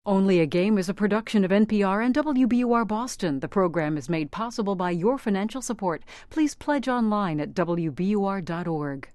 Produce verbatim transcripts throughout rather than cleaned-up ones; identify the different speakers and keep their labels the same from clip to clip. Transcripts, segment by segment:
Speaker 1: Only a Game is a production of N P R and W B U R Boston. The program is made possible by your financial support. Please pledge online at W B U R dot org.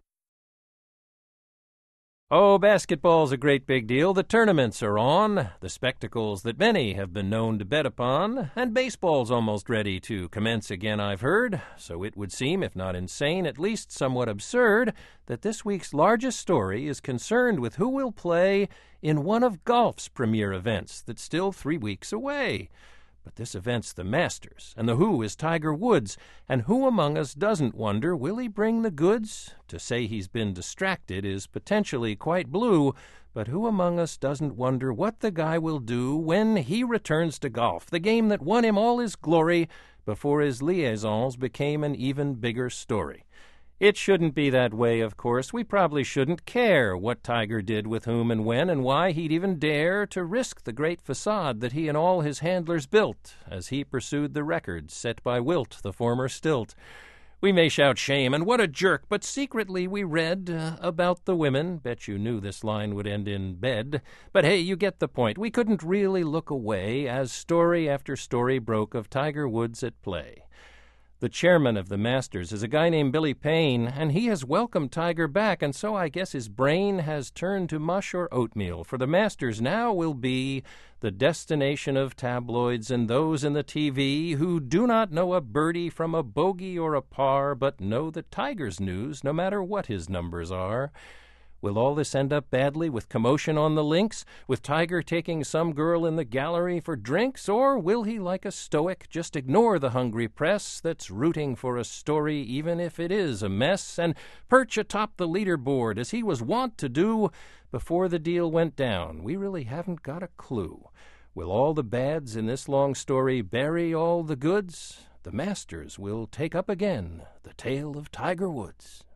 Speaker 2: Oh, basketball's a great big deal. The tournaments are on, the spectacles that many have been known to bet upon, and baseball's almost ready to commence again, I've heard. So it would seem, if not insane, at least somewhat absurd, that this week's largest story is concerned with who will play in one of golf's premier events that's still three weeks away. But this event's the Masters, and the who is Tiger Woods, and who among us doesn't wonder, will he bring the goods? To say he's been distracted is potentially quite blue, but who among us doesn't wonder what the guy will do when he returns to golf, the game that won him all his glory before his liaisons became an even bigger story? It shouldn't be that way, of course. We probably shouldn't care what Tiger did with whom and when and why he'd even dare to risk the great facade that he and all his handlers built as he pursued the records set by Wilt, the former stilt. We may shout shame and what a jerk, but secretly we read uh, about the women. Bet you knew this line would end in bed. But hey, you get the point. We couldn't really look away as story after story broke of Tiger Woods at play. The chairman of the Masters is a guy named Billy Payne, and he has welcomed Tiger back, and so I guess his brain has turned to mush or oatmeal, for the Masters now will be the destination of tabloids and those in the T V who do not know a birdie from a bogey or a par, but know the Tiger's news no matter what his numbers are. Will all this end up badly with commotion on the links, with Tiger taking some girl in the gallery for drinks, or will he, like a stoic, just ignore the hungry press that's rooting for a story even if it is a mess, and perch atop the leaderboard as he was wont to do before the deal went down? We really haven't got a clue. Will all the bads in this long story bury all the goods? The Masters will take up again the tale of Tiger Woods.